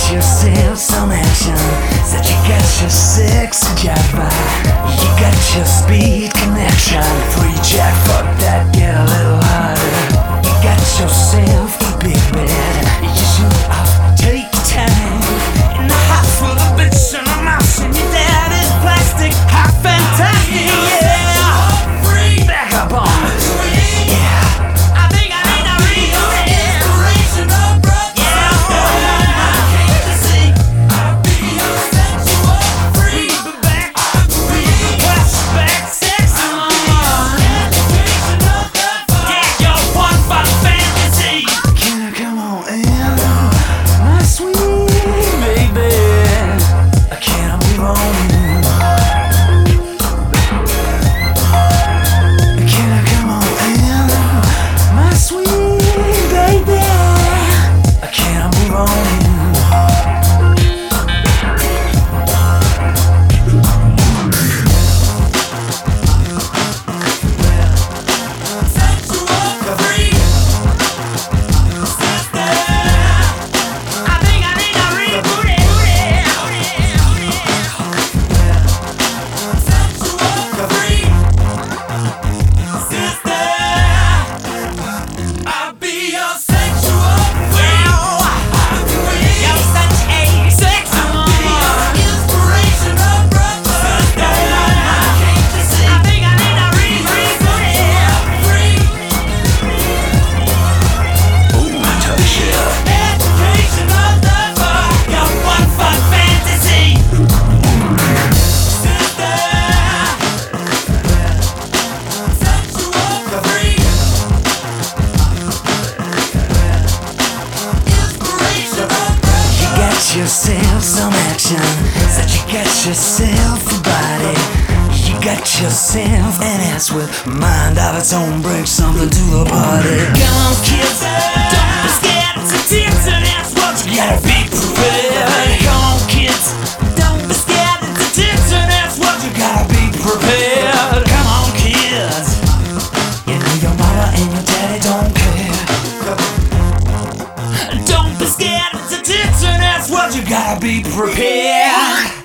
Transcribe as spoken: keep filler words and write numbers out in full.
yourself some action. Said you got your sexy jive vibe. You got your speed connection. Free jack, fuck that, get a little harder. You got yourself a big bed. You should off, take your time. In the house full of bitch and a mouse, and your daddy's plastic. How fantastic, yeah. Free, back up on it. Yourself some action. Said you got yourself a body. You got yourself an ass with mind of its own. Bring something to the party. Come on, kids, don't be scared. It's a tits and ass. What you gotta be prepared. Come on, kids, don't be scared. It's a tits and ass. What you gotta be prepared. Come on, kids, you know your mama and your daddy don't care. Don't be scared. It's a tits and ass. What you gotta be prepared.